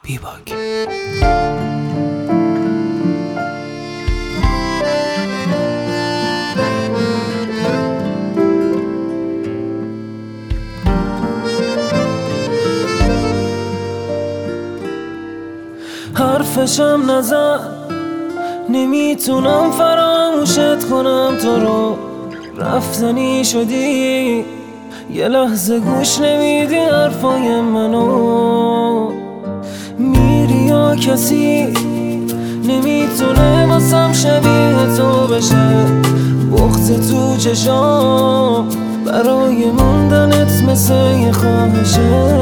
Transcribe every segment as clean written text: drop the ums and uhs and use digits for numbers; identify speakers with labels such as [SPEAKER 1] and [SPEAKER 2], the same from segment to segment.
[SPEAKER 1] بیباک. حرفشم نزد، نمیتونم فراموشت کنم تو رو. رفتنی شدی، یه لحظه گوش نمیدی حرفای منو. میری یا کسی نمیتونه واسم شبیه تو بشه. بغض تو چشام برای موندنت مثل یه خواهشه.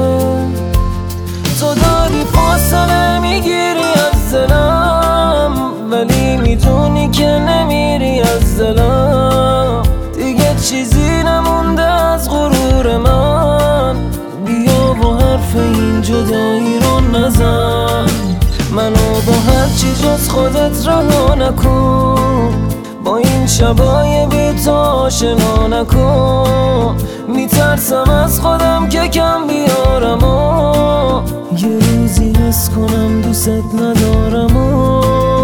[SPEAKER 1] تو داری فاصله میگیری از دلم، ولی میدونی که نمیری از دلم. دیگه چیزی نمونده از غرور من. بیا با حرف این جدایی رو نزن، منو با هرچی جز خودت رها نکن. با این شبای بی تو آشنا نکن. میترسم از خودم که کم بیارم و یه روزی حس کنم دوست ندارم و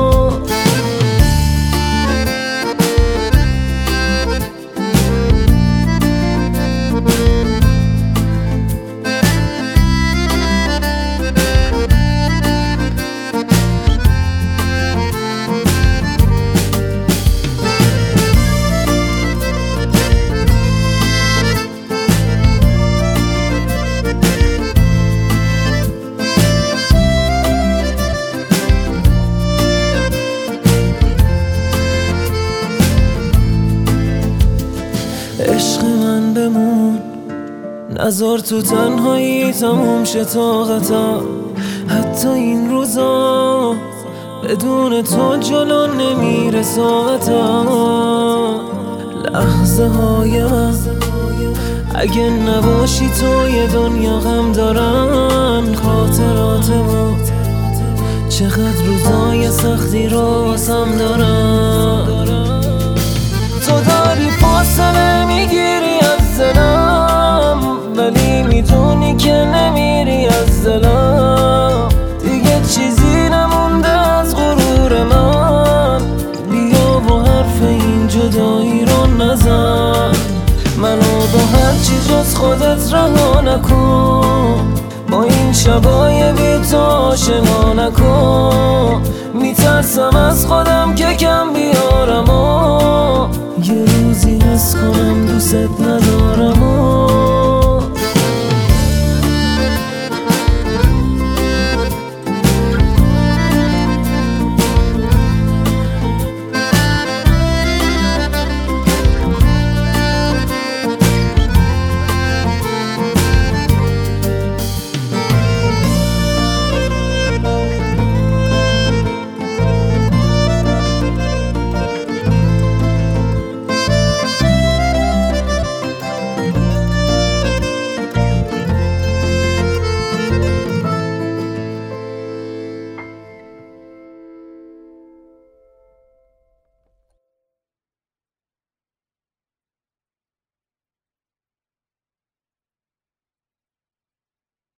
[SPEAKER 1] عشق من بمون، نذار تو تنهایی تموم شه طاقتم. حتی این روزا بدون تو جلو نمیره ساعتم. لحظه های من اگه نباشی تو یه دنیا غم دارن. خاطراتمو چقدر روزای سختی رو واسم دارن. تو داری فاصله میگیری از دلم، ولی میدونی که نمیری از دلم. دیگه چیزی نمونده از غرور من. بیا با حرف این جدایی رو نزن، منو با هرچی جز خودت رها نکن. با این شبای بی تو آشنا نکن. میترسم از خودم که کم بیارم و یه روزی حس کنم دوست ندارم و